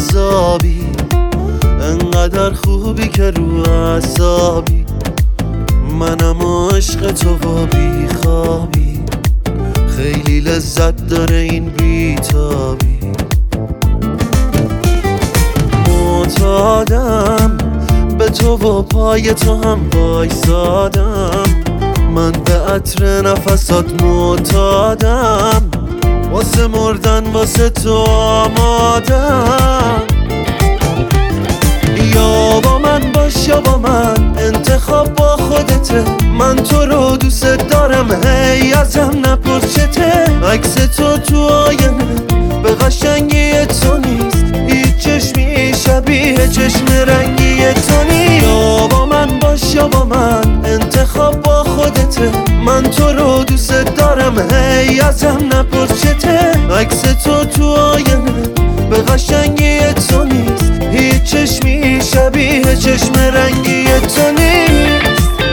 جذابی، انقدر خوبی که رو اعصابی، منم عشق تو و بی خوابی، خیلی لذت داره این بیتابی. معتادم به تو و پای تو هم وایسادم، من به عطر نفسات معتادم، واسه مردن واسه تو آمادم. یا با من باش یا با من، انتخاب با خودته، من تو رو دوست دارم هی ازم نپرسته. عکس تو آینه به قشنگی تو نیست، هیچ چشمی شبیه چشم رنگی تو نیست. یا با من باش یا با من، انتخاب با خودته، من تو رو دوست دارم هی ازم نپرسته. عکس تو آینه به قشنگی تو نیست، هیچ چشمی شبیه چشم رنگی تو نیست.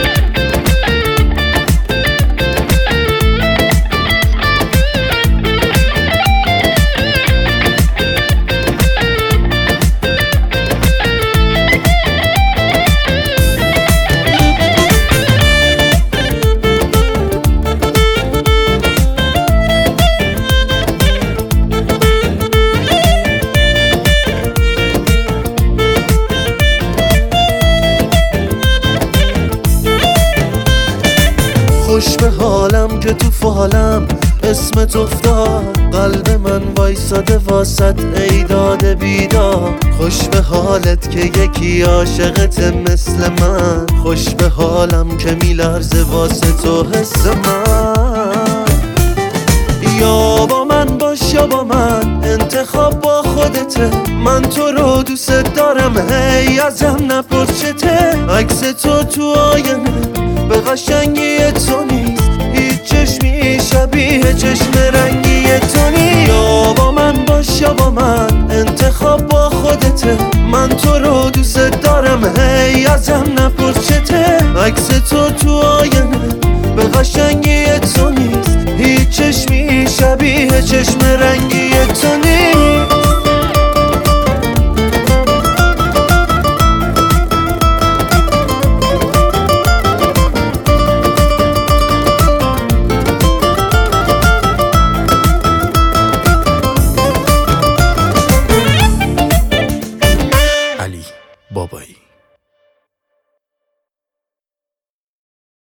خوش به حالم که تو فالم اسمت افتاد، قلب من وایساده واسط ای داده بیدار. خوش به حالت که یکی عاشقت مثل من، خوش به حالم که میلرزه واسه تو حس من. یا با من باش یا با من، انتخاب با خودته، من تو رو دوست دارم هی ازم نپرسته. عکس تو آینه به قشنگی تو نیست، هیچ چشمی شبیه چشم رنگی تو نیست. یا با من باش یا با من، انتخاب با خودته، من تو رو دوست دارم هی ازم نپرسته. عکس تو آینه به قشنگی تو نیست، هیچ چشمی شبیه چشم رنگی تو نیست. علی بابایی.